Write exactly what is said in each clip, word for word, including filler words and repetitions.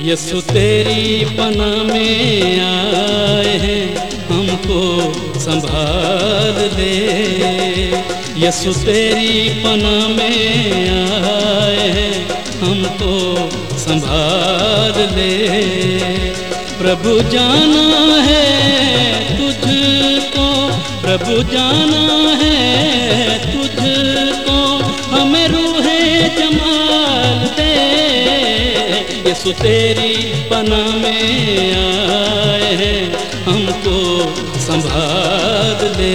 यीशु तेरी पनाह में आए हैं, हमको संभाल ले। यीशु तेरी पनाह में आए हैं, हमको संभाल ले। प्रभु जाना है तुझको, प्रभु जाना है तुझको, हमें रूहे जमाल दे। यीशु तेरी पनाह में आए हैं, हमको संभाल ले।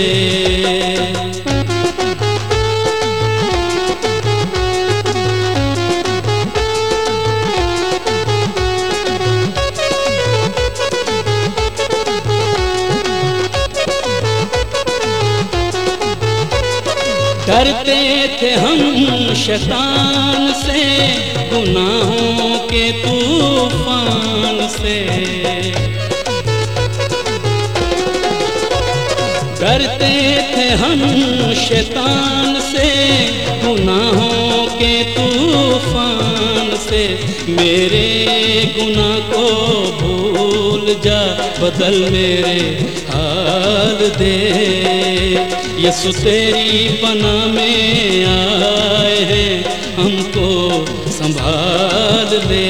डरते थे हम शैतान से, गुनाहों के तूफान से। डरते थे हम शैतान से, गुनाहों के तूफान से। मेरे गुनाह को भूल जा, बदल मेरे हाल दे। यीशु तेरी पनाह में आए हैं, हमको संभाल ले।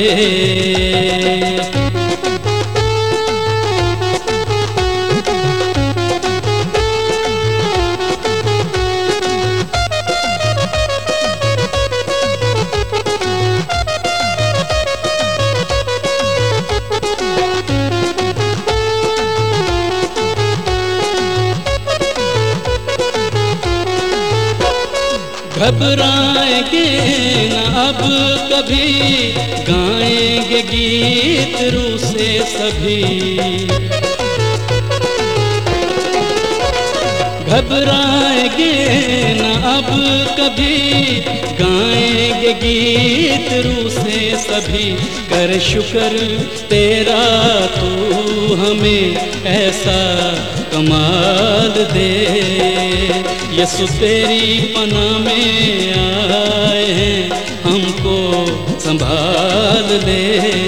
घबराएंगे न अब कभी, गाएंगे गीत रूह से सभी। घबराएंगे न अब कभी, गाएंगे गीत रूह से सभी। कर शुक्र तेरा तू हमें ऐसा कमाल दे। यीशु तेरी पनाह में आए हैं, हमको संभाल ले।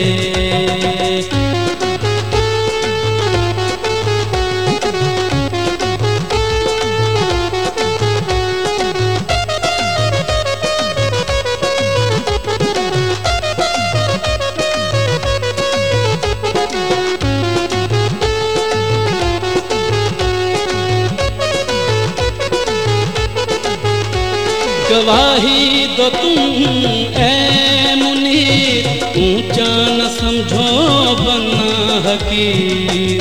गवाही दो तुम ऐ मुनीर, ऊंचा न समझो बनना हकीर।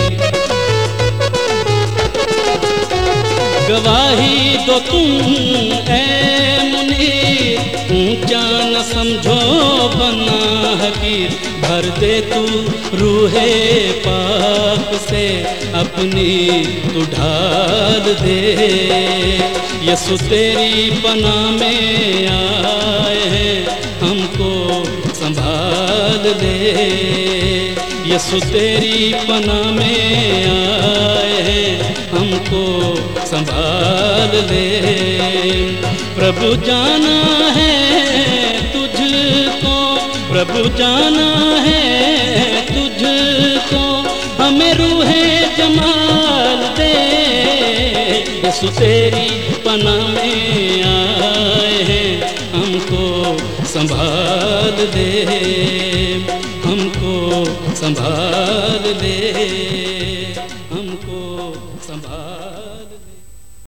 गवाही दो तुम ऐ मुनीर, ऊंचा न समझो बनना हकीर। भर दे तू रूहे पाक से, अपनी तू ढाल दे। यीशु तेरी पनाह में आए हैं, हमको संभाल ले। यीशु तेरी पनाह में आए हैं, हमको संभाल ले। प्रभु जाना है तुझको, प्रभु जाना है तुझको, हमें रूहे जमाल दे। यीशु तेरी पनाह में आए हैं, हमको संभाल दे, हमको संभाल दे।